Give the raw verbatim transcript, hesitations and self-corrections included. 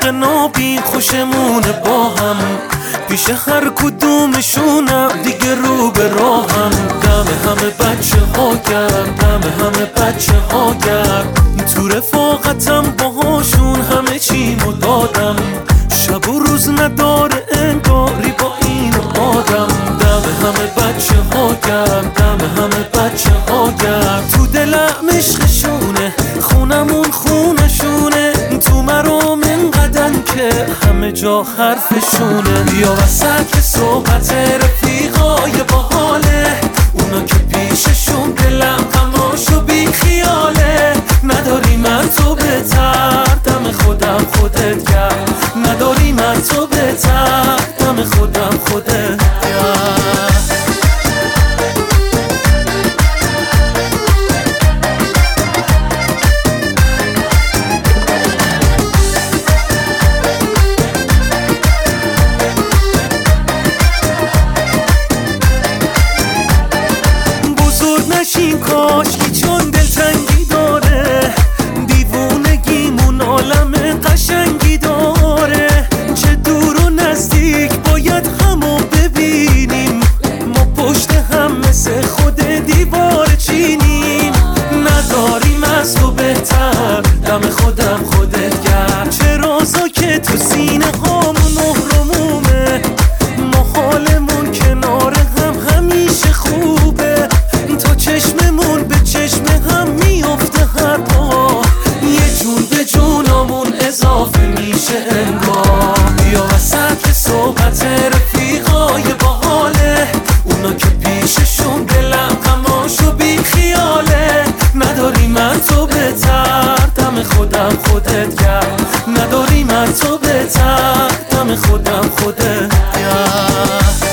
نابین خوشمونه با هم، پیش هر کدومشونم دیگه رو به راهم. دم همه بچه ها گرم، دم همه بچه ها گرم، تو رفاقتم باهاشون همه چیمو دادم. شب و روز نداره انگاری با این آدم. دم همه بچه ها گرم، دم همه بچه ها گرم، تو دلم عشقشونه، خونمون خونشونه، تو مرام انقدن که همه جا حرفشونه. بیا وسط صحبت رفیقای باحاله، اونا که پیششون دلم غماشو بی خیاله. نداری من تو بهتر، دم خودم خودت گرم، نداری من تو بهتر، دم خودم خودت گرم. نشین کاشکی چون دلتنگی داره، دیوونگیمون عالم قشنگی داره. چه دور و نزدیک باید همو ببینیم، ما پشت هم مثل خود دیوار چینیم. نداریم از تو بهتر، دم خودم خودت گرم، چه رازا که تو سینه هامون نهرمومه. ما حالمون کنار هم همیشه خوبه، چشممون به چشم هم میافته هر بار، یه جون به جونمون اضافه میشه انگار. بیا وسط صحبت رفیقای باحاله، اونا که پیششون دلم غماشو بی خیاله. نداری من تو بهتر، دم خودم خودت گرم، نداری من تو بهتر، دم خودم خودت گرم.